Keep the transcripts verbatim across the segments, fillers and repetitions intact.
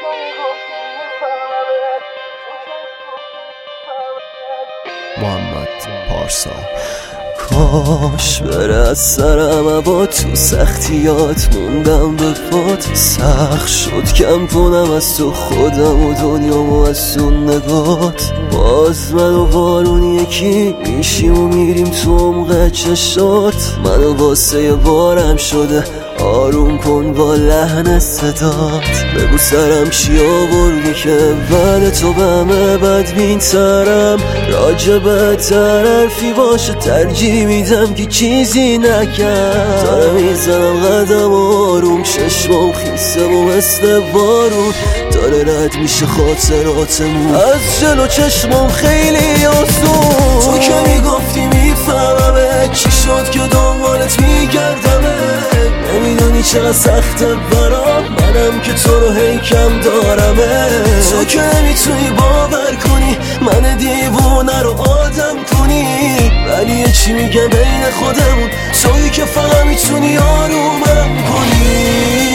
محمد پارسا. کاش بره از سرم با تو سختیات موندم به پات، سخت شد کم کنم از تو خودم و دنیامو از تو نگات. باز من و بارون یکی میشیم و میریم تو عمق چشات. منو واسه بارم شده آروم کن با لحن صدات. بگو سرم چی آوردی که من تو به همه بدبین ترم. راجبه تر حرفی باشه ترجیح میدم که چیزی نکرد. داره میزنم قدم آروم، چشمم خیسه و مثل بارون داره رد میشه خاطراتمون از جلو چشمم خیلی آسون. تو که میگفتی میفهممه، چی شد که دنبالت میگردمه. نمیدونی چقدر سخته برام، منم که تو رو هی کم دارمه. تو که نمیتونی باور کنی من دیوونه رو آدم کنی، ولی یه چی میگم بین خودمون، تویی که فقط میتونی آرومم کنی.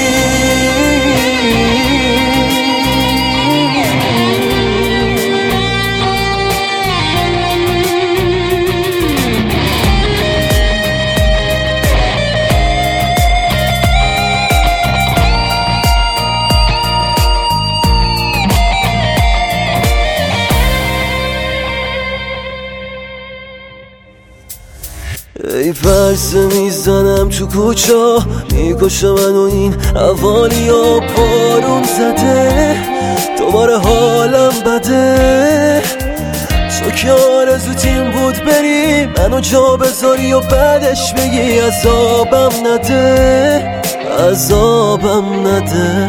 ای فرسه میزنم تو کوچه، میکشه منو این حوالی ها. بارون زده دوباره حالم بده، تو که آرزوتیم بود بری منو جا بذاری و بعدش بگی عذابم نده، عذابم نده.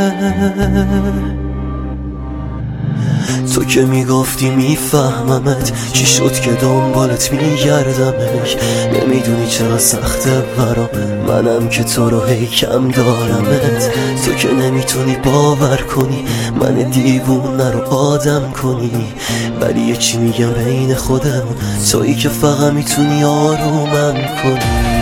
تو که میگفتی میفهممت، چی شد که دنبالت میگردم. نمیدونی چرا سخته برام، منم که تو رو هی کم دارمت. تو که نمیتونی باور کنی من دیوونه رو آدم کنی، ولی یه چی میگم بین خودمون، تویی که فقط میتونی آرومم کنی.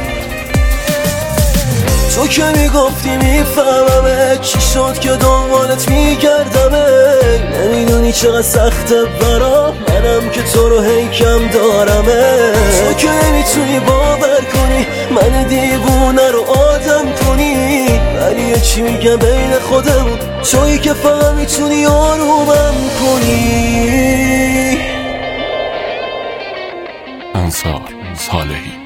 تو که میگفتی میفهممه، چی شد که دنبالت میگردمه. نمیدونی چقدر سخته برام، منم که تو رو هی کم دارمه. تو که نمیتونی باور کنی من دیوونه رو آدم کنی، ولی یه چی میگم بین خودمون، تویی که فقط میتونی آرومم کنی. انصار صالحی.